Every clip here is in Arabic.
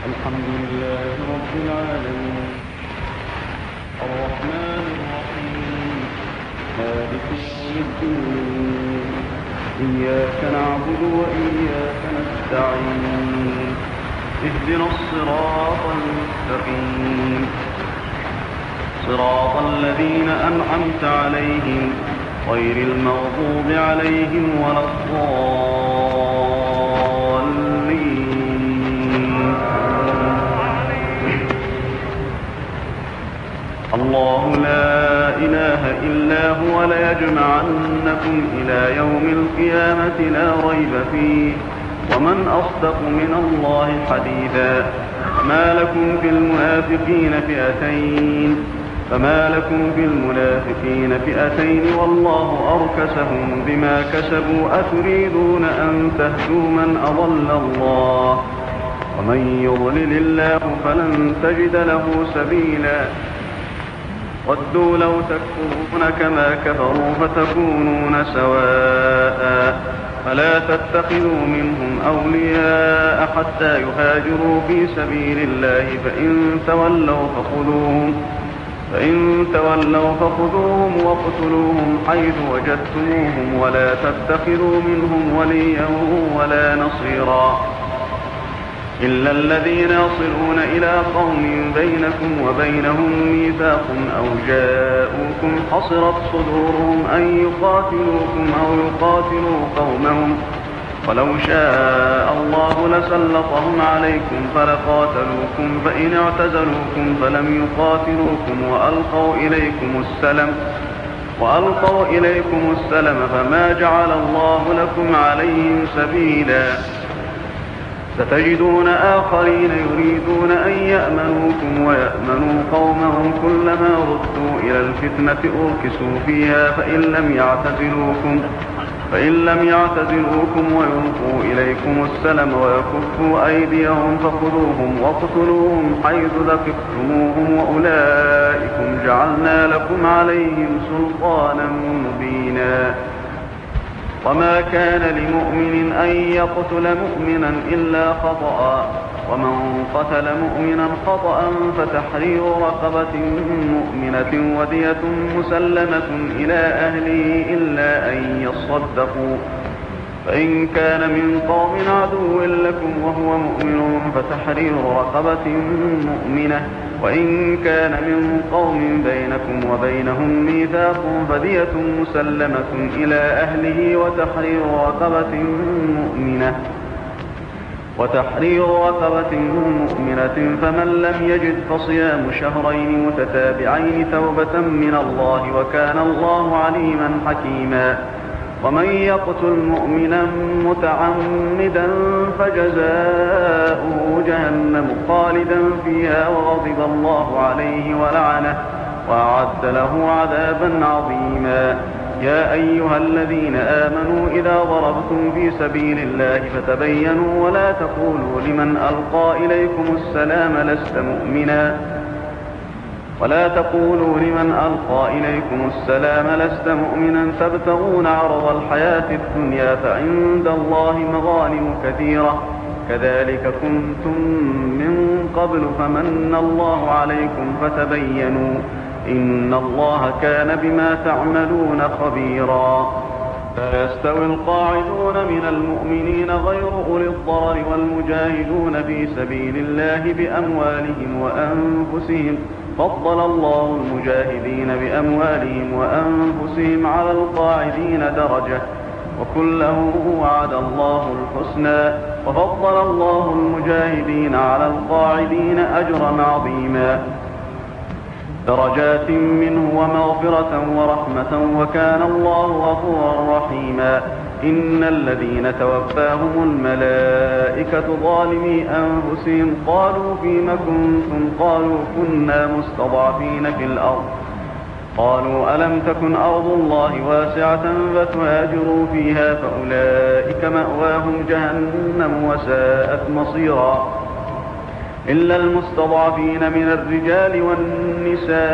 الحمد لله رب العالمين الرحمن الرحيم مالك يوم الدين إياك نعبد وإياك نستعين اهدنا الصراط المستقيم صراط الذين أنعمت عليهم غير المغضوب عليهم ولا الضالين. الله لا إله إلا هو ليجمعنكم إلى يوم القيامة لا ريب فيه ومن أصدق من الله حديثا. ما لكم في المنافقين فئتين والله أركسهم بما كسبوا أتريدون أن تهدوا من أضل الله ومن يضلل الله فلن تجد له سبيلا. ودوا لو تكفرون كما كفروا فتكونون سواء فلا تتخذوا منهم أولياء حتى يهاجروا في سبيل الله فإن تولوا فخذوهم واقتلوهم حيث وجدتموهم ولا تتخذوا منهم وليا ولا نصيرا إلا الذين يصلون إلى قوم بينكم وبينهم ميثاق أو جاءوكم حصرت صدورهم أن يقاتلوكم أو يقاتلوا قومهم ولو شاء الله لسلطهم عليكم فلقاتلوكم فإن اعتزلوكم فلم يقاتلوكم وألقوا إليكم السلم فما جعل الله لكم عليهم سبيلا. ستجدون آخرين يريدون أن يأمنوكم ويأمنوا قومهم كلما ردوا إلى الفتنة أركسوا فيها فإن لم يعتزلوكم ويلقوا إليكم السلم ويكفوا أيديهم فخذوهم واقتلوهم حيث ثقفتموهم وأولئكم جعلنا لكم عليهم سلطانا مبينا. وما كان لمؤمن أن يقتل مؤمنا إلا خطأ ومن قتل مؤمنا خطأ فتحرير رقبة مؤمنة ودية مسلمة إلى أهله إلا أن يصدقوا فإن كان من قوم عدو لكم وهو مؤمن فتحرير رقبة مؤمنة وإن كان من قوم بينكم وبينهم ميثاق فدية مسلمة إلى أهله وتحرير رقبة مؤمنة فمن لم يجد فصيام شهرين متتابعين توبة من الله وكان الله عليما حكيما. ومن يقتل مؤمنا متعمدا فجزاؤه جهنم خالدا فيها وغضب الله عليه ولعنه وأعد له عذابا عظيما. يا أيها الذين آمنوا إذا ضربتم في سبيل الله فتبينوا ولا تقولوا لمن ألقى إليكم السلام لست مؤمنا تبتغون عرض الحياة الدنيا فعند الله مغانم كثيرة كذلك كنتم من قبل فمن الله عليكم فتبينوا إن الله كان بما تعملون خبيرا. لا يستوي القاعدون من المؤمنين غير أولي الضرر والمجاهدون في سبيل الله بأموالهم وأنفسهم فضل الله المجاهدين بأموالهم وأنفسهم على القاعدين درجة وكله وعد الله الحسنى وفضل الله المجاهدين على القاعدين أجرا عظيما درجات منه ومغفرة ورحمة وكان الله غفورا رحيما. إن الذين توفاهم الملائكة ظالمي أنفسهم قالوا فيم كنتم قالوا كنا مستضعفين في الأرض قالوا ألم تكن أرض الله واسعة فتهاجروا فيها فأولئك مأواهم جهنم وساءت مصيرا. إلا المستضعفين من الرجال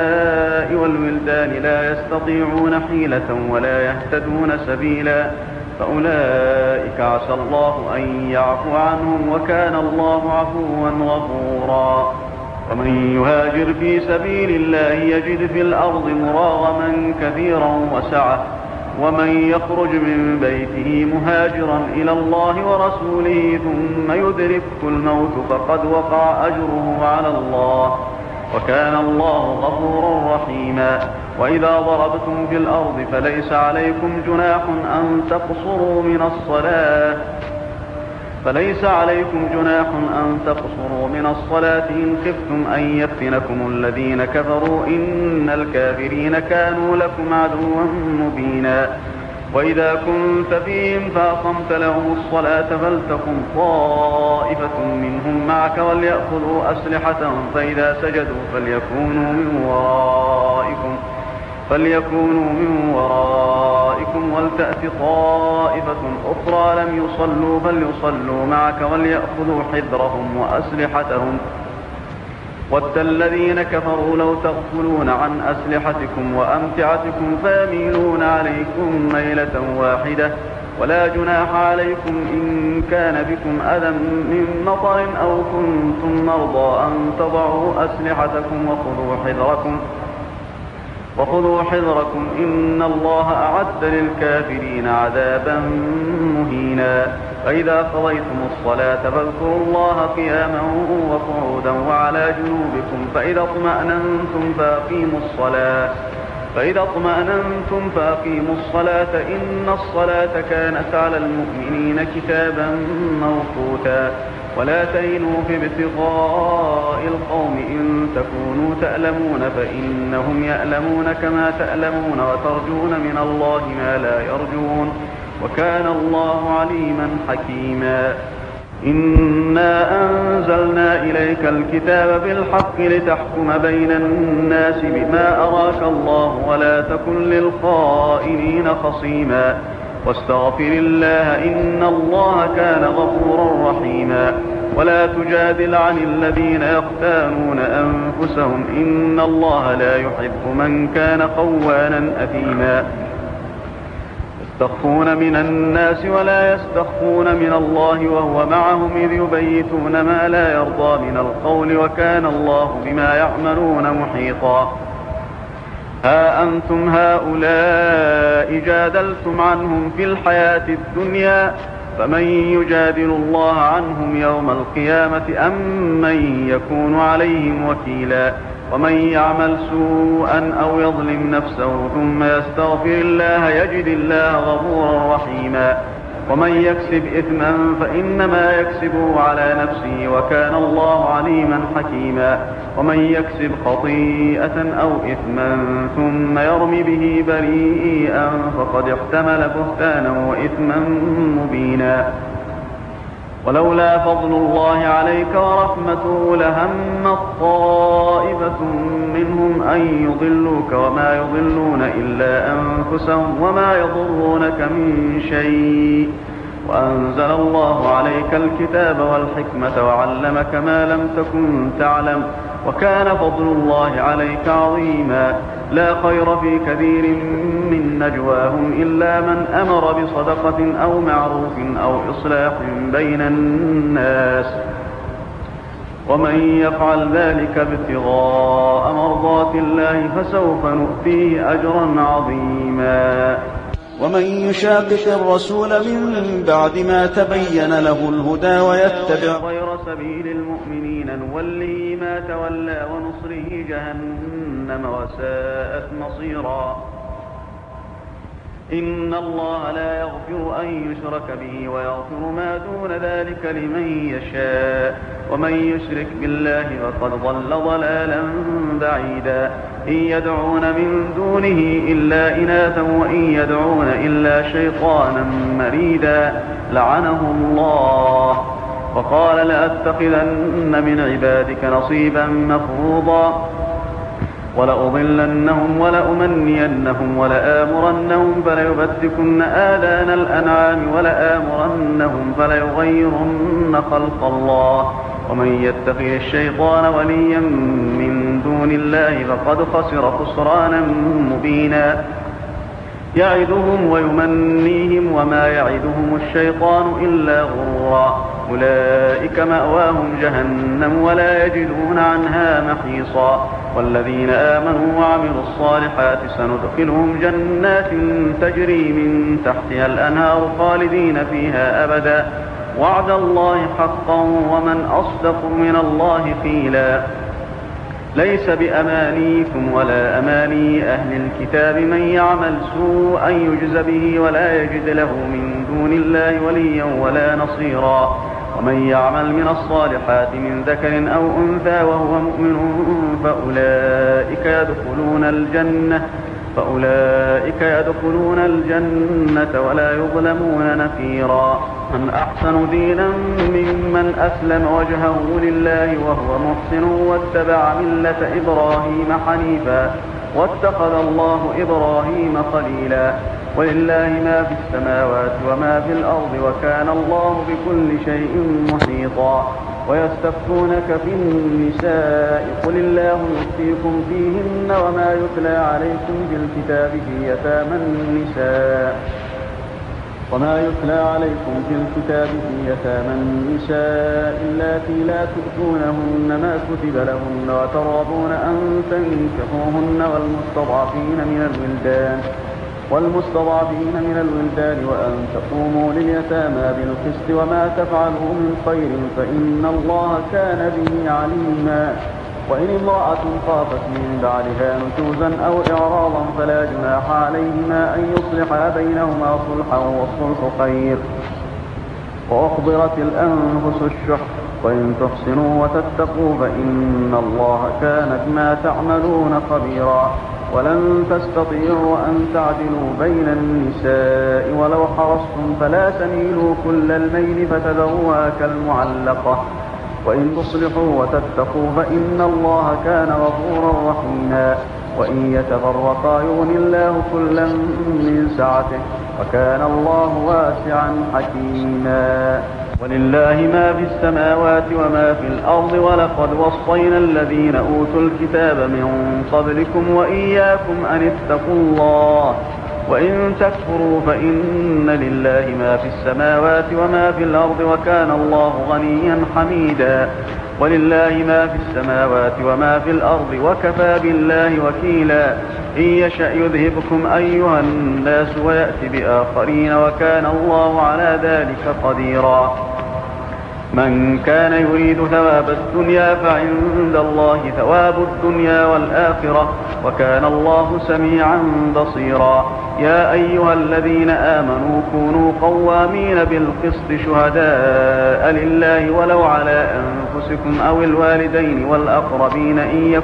والنساء والولدان لا يستطيعون حيلة ولا يهتدون سبيلا فأولئك عسى الله أن يعفو عنهم، وكان الله عفوا غفورا. ومن يهاجر في سبيل الله يجد في الأرض مراغما كثيرا وسعة، ومن يخرج من بيته مهاجرا إلى الله ورسوله ثم يدركه الموت فقد وقع أجره على الله، وكان الله غفورا رحيما. وإذا ضربتم في الأرض فليس عليكم جناح أن تقصروا من الصلاة إن خفتم أن يفتنكم الذين كفروا إن الكافرين كانوا لكم عدوا مبينا. وإذا كنت فيهم فأقمت لهم الصلاة فلتقم طائفة منهم معك وليأخذوا أسلحتهم فإذا سجدوا فليكونوا من ورائكم ولتأت طائفة أخرى لم يصلوا فليصلوا معك وليأخذوا حذرهم وأسلحتهم. ود الذين كفروا لو تغفلون عن أسلحتكم وأمتعتكم فيميلون عليكم ميلة واحدة. ولا جناح عليكم إن كان بكم أذى من مطر أو كنتم مرضى أن تضعوا أسلحتكم وخذوا حذركم إن الله أعد للكافرين عذابا مهينا. فإذا قضيتم الصلاة فاذكروا الله قياما وقعودا وعلى جنوبكم فإذا اطمأننتم فأقيموا الصلاة إن الصلاة كانت على المؤمنين كتابا موقوتا. ولا تهنوا في ابتغاء القوم إن تكونوا تألمون فإنهم يألمون كما تألمون وترجون من الله ما لا يرجون، وكان الله عليما حكيما. إنا أنزلنا إليك الكتاب بالحق لتحكم بين الناس بما أراك الله ولا تكن للخائنين خصيما. واستغفر الله إن الله كان غفورا رحيما. ولا تجادل عن الذين يختانون أنفسهم إن الله لا يحب من كان خوانا أثيما. يستخفون من الناس ولا يستخفون من الله وهو معهم إذ يبيتون ما لا يرضى من القول وكان الله بما يعملون محيطا. ها أنتم هؤلاء جادلتم عنهم في الحياة الدنيا فمن يجادل الله عنهم يوم القيامة أم من يكون عليهم وكيلا. ومن يعمل سوءا أو يظلم نفسه ثم يستغفر الله يجد الله غفورا رحيما. ومن يكسب إثما فإنما يكسبه على نفسه وكان الله عليما حكيما. ومن يكسب خطيئة أو إثما ثم يرم به بريئا فقد احتمل بهتانا وإثما مبينا. ولولا فضل الله عليك ورحمته لهم طائفة منهم أن يضلوك وما يضلون إلا أنفسهم وما يضرونك من شيء. وأنزل الله عليك الكتاب والحكمة وعلمك ما لم تكن تعلم وكان فضل الله عليك عظيما. لا خير في كثير من نجواهم إلا من أمر بصدقة أو معروف أو إصلاح بين الناس ومن يفعل ذلك ابتغاء مرضات الله فسوف نؤتيه أجرا عظيما. ومن يشاقق الرسول من بعد ما تبين له الهدى ويتبع غير سبيل المؤمنين نوله ما تولى ونصره جهنم وساءت مصيرا. إن الله لا يغفر أن يشرك به ويغفر ما دون ذلك لمن يشاء ومن يشرك بالله فقد ضل ضلالا بعيدا. إن يدعون من دونه إلا إناثا وإن يدعون إلا شيطانا مريدا لعنه الله وقال لأتخذن من عبادك نصيبا مفروضا ولأضلنهم ولأمنينهم ولآمرنهم فليبتكن آذان الأنعام ولآمرنهم فليغيرن خلق الله ومن يتخذ الشيطان وليا من دون الله فقد خسر خسرانا مبينا. يعدهم ويمنيهم وما يعدهم الشيطان إلا غرورا أولئك مأواهم جهنم ولا يجدون عنها محيصا والذين آمنوا وعملوا الصالحات سندخلهم جنات تجري من تحتها الأنهار خالدين فيها أبدا وعد الله حقا ومن أصدق من الله قيلا ليس بأمانيكم ولا أماني أهل الكتاب من يعمل سوءا يجز به ولا يجد له من دون الله وليا ولا نصيرا ومن يعمل من الصالحات من ذكر أو أنثى وهو مؤمن فأولئك يدخلون الجنة ولا يظلمون نقيرا من أحسن دينا ممن أسلم وجهه لله وهو محسن واتبع ملة إبراهيم حنيفا واتخذ الله إبراهيم خليلا ولله ما في السماوات وما في الأرض وكان الله بكل شيء محيطا ويستفتونك في النساء قل الله يفتيكم فيهن وما يتلى عليكم في الكتاب في يتامى النساء اللاتي لا تؤتونهن ما كتب لهن وترغبون أن تنكحوهن والمستضعفين من الولدان وأن تقوموا لليتامى بالقسط وما تفعلوا من خير فإن الله كان به عليما وإن امرأة خافت من بعدها نشوزا أو إعراضا فلا جناح عليهما أن يصلحا بينهما صلحا والصلح خير وأحضرت الأنفس الشح وإن تحسنوا وتتقوا فإن الله كان بما تعملون خبيرا ولن تستطيعوا أن تعدلوا بين النساء ولو حرصتم فلا تميلوا كل الميل فتذروها كالمعلقة وإن تصلحوا وتتقوا فإن الله كان غفورا رحيما وإن يتفرقا يغن الله كلا من سعته وكان الله واسعا حكيما ولله ما في السماوات وما في الأرض ولقد وصينا الذين أوتوا الكتاب من قبلكم وإياكم أن اتقوا الله وإن تكفروا فإن لله ما في السماوات وما في الأرض وكان الله غنيا حميدا ولله ما في السماوات وما في الأرض وكفى بالله وكيلا إن يشأ يذهبكم أيها الناس ويأتي بآخرين وكان الله على ذلك قديرا من كان يريد ثواب الدنيا فعند الله ثواب الدنيا والآخرة وكان الله سميعا بصيرا يا أيها الذين آمنوا كونوا قوامين بالقسط شهداء لله ولو على أنفسكم أو الوالدين والأقربين إن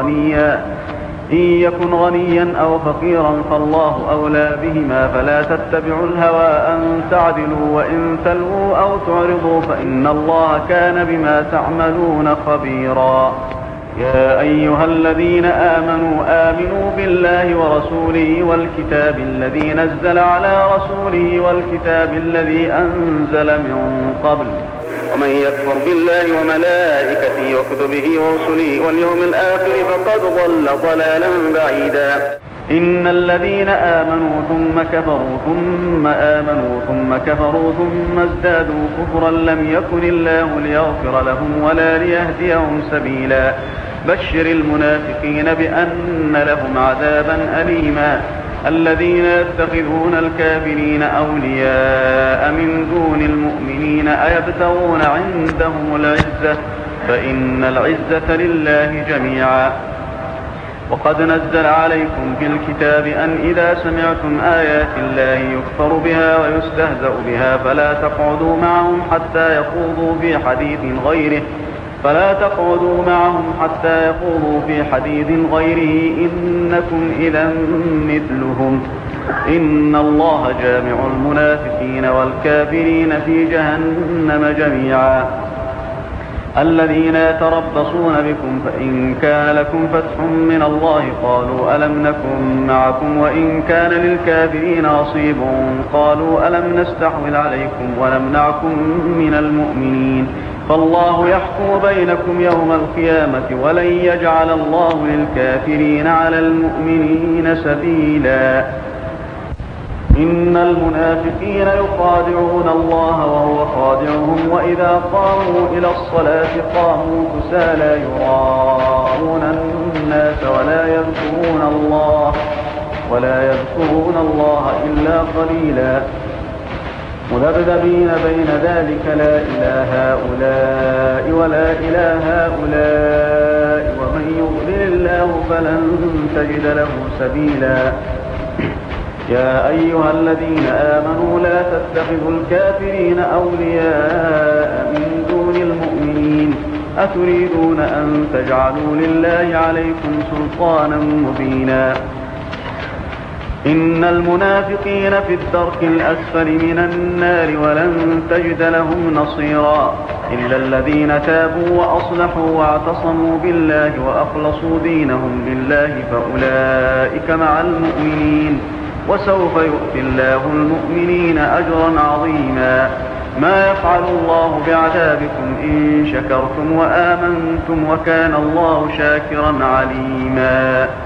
يكن غنيا أو فقيرا فالله أولى بهما فلا تتبعوا الهوى أن تعدلوا وإن تلووا أو تعرضوا فإن الله كان بما تعملون خبيرا يا أيها الذين آمنوا بالله ورسوله والكتاب الذي نزل على رسوله والكتاب الذي أنزل من قبل ومن يكفر بالله وملائكته وكتبه ورسله واليوم الآخر فقد ضل ضلالا بعيدا إن الذين آمنوا ثم كفروا ثم آمنوا ثم كفروا ثم ازدادوا كفرا لم يكن الله ليغفر لهم ولا ليهديهم سبيلا بشر المنافقين بأن لهم عذابا أليما الذين يتخذون الكافرين أولياء من دون المؤمنين أيبتغون عندهم العزة فإن العزة لله جميعا وقد نزل عليكم في الكتاب أن إذا سمعتم آيات الله يكفر بها ويستهزأ بها فلا تقعدوا معهم حتى يخوضوا في حديث غيره إنكم إذا مثلهم إن الله جامع المنافقين والكافرين في جهنم جميعا الذين يتربصون بكم فإن كان لكم فتح من الله قالوا ألم نكن معكم وإن كان للكافرين نصيب قالوا ألم نستحوذ عليكم ونمنعكم من المؤمنين فالله يحكم بينكم يوم القيامة ولن يجعل الله للكافرين على المؤمنين سبيلا إن المنافقين يخادعون الله وهو خادعهم وإذا قاموا إلى الصلاة قاموا كسالى يراءون الناس ولا يذكرون الله إلا قليلا مذبذبين بين ذلك لا إله هؤلاء ولا إله هؤلاء ومن يضلل الله فلن تجد له سبيلا يا أيها الذين آمنوا لا تتخذوا الكافرين أولياء من دون المؤمنين أتريدون أن تجعلوا لله عليكم سلطانا مبينا إن المنافقين في الدرك الأسفل من النار ولن تجد لهم نصيرا إلا الذين تابوا وأصلحوا واعتصموا بالله وأخلصوا دينهم لله فأولئك مع المؤمنين وسوف يؤتي الله المؤمنين أجرا عظيما ما يفعل الله بعذابكم إن شكرتم وآمنتم وكان الله شاكرا عليما